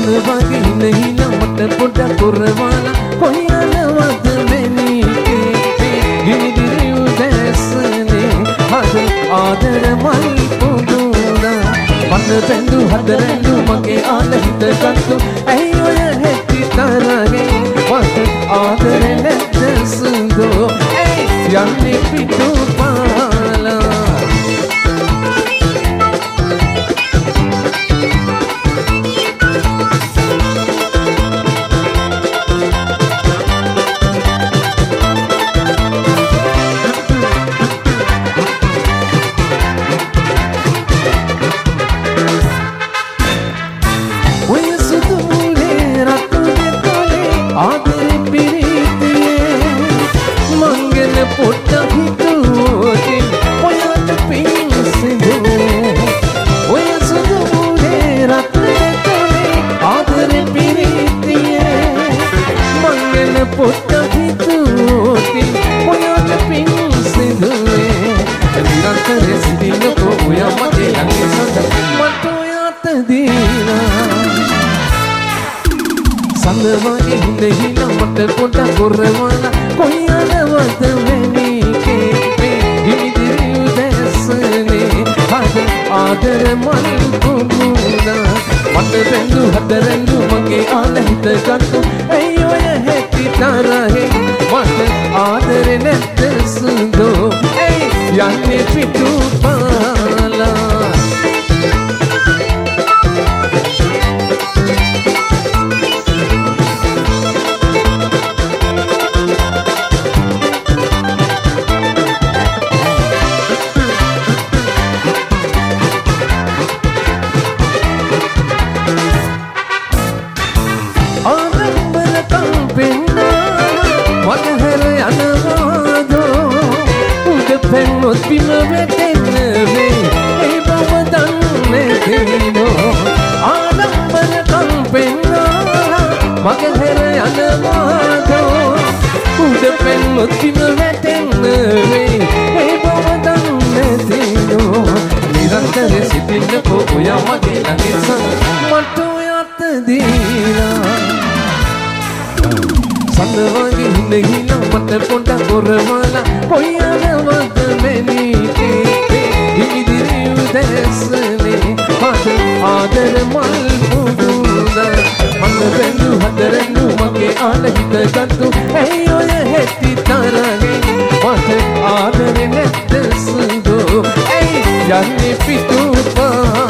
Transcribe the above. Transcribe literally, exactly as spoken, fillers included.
වගේ හින මට පොඩක් පුරවලා කොයි යනවද මෙනිකේ ගිනිදිරි උදැසනේ හද ආදර මල් පුදුනා මන බැඳු හදරැඳු මගේ ආල හිත ගත්තු ඇයි ඔය හැටි තරගේ මට ආදර නැද්ද සුදෝ ඇයි යන්නේ පිටු පාලා සඳවගේ හිඳ හින මට පොඩක් පුරවලා කොයි යනවද මෙනිකේ ගිනිදිරි උදැසනේ හද ආදර මල් පුදුනා මට බැඳු හදරැඳු මගේ ආල හිත ගත්තු ඇයි ඔය හැටි තරගේ මට ආදර නැද්ද සුදෝ ඇයි යන්නේ පිටු පාලා Pengot bima vetenve ei baba danne dino adam banakam penna mage hera yanamado ud pengot bima vetenve ei baba danne dino nirantare sitinna ko oya mage langisa matu yat dina සඳවගේ හිඳ හින මට පොඩක් පුරවලා කොයි යනවද මෙනිකේ ගිනිදිරි උදැසනේ හද ආදර මල් පුදුනා මන බැඳු හදරැඳු මගේ ආල හිත ගත්තු ඇයි ඔය හැටි තරගේ මට ආදර නැද්ද සුදෝ ඇයි යන්නේ පිටු පා